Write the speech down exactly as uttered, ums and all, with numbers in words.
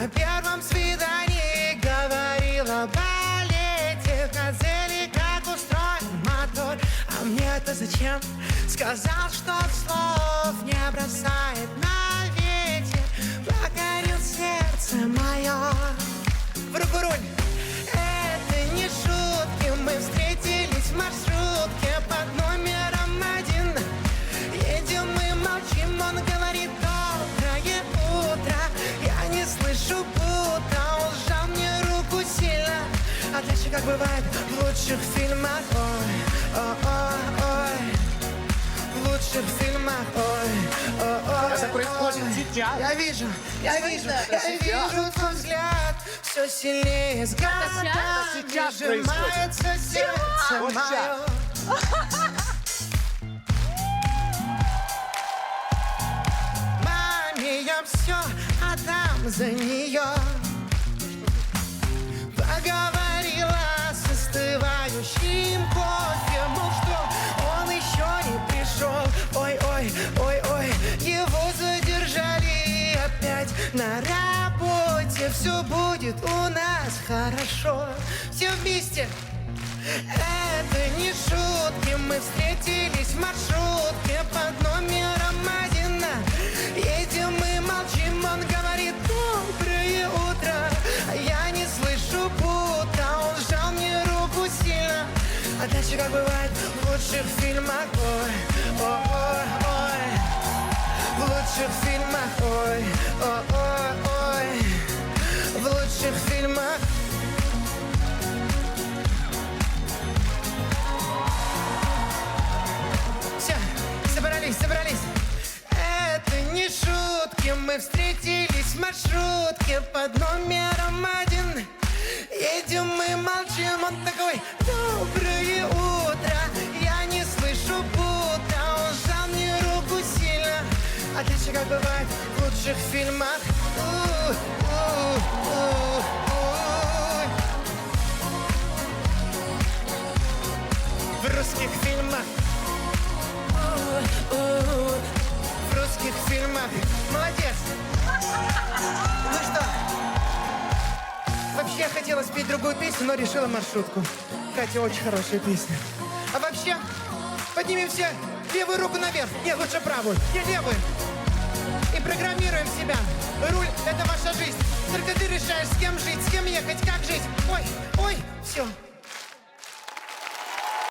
На первом свидании говорила балете, газели, как устроен мотор. А мне-то зачем? Сказал, что слов не бросает на ветер. Покорил сердце мое. В руку руль. Это не шутки, мы встретились в маршрутке под номером один. Едем мы, молчим, он говорит: доброе утро. Я не слышу пута, он сжал мне руку сильно. А дальше, как бывает в лучших фильмах, ой, ой, ой. В лучших фильмах, ой, ой, ой. Это происходит сейчас. Я вижу, я вижу, я вижу твой взгляд. Все сильнее с годами сейчас сжимается сердце Вот мое. Маме я все отдам за нее. Поговорила с остывающим кофе, мол, что он еще не пришел. Ой, ой, ой, ой, его задержали опять на работе. Все будет у нас хорошо. Все вместе. Это не шутки, мы встретились в маршрутке под номером один. Едем мы, молчим, он говорит: доброе утро. А я не слышу пута, он сжал мне руку сильно. А дальше, как бывает в лучших фильмах, ой, ой, ой, ой. В лучших фильмах, ой, ой, ой, ой. В лучших фильмах. Все, собрались, собрались. Это не шутки, мы встретились в маршрутке под номером один. Едем мы, молчим, он такой: доброе утро. Я не слышу пута, он сжал мне руку сильно. А дальше, как бывает в лучших фильмах, у-у-у-у. В русских фильмах, у-у-у. В русских фильмах. Молодец. Ну что, вообще я хотела спеть другую песню, но решила маршрутку. Хотя очень хорошая песня. А вообще, поднимем все левую руку наверх. Не, лучше правую. Не, левую. И программируем себя. Руль — это ваша жизнь. Только ты решаешь, с кем жить, с кем ехать, как жить. Ой, ой, все.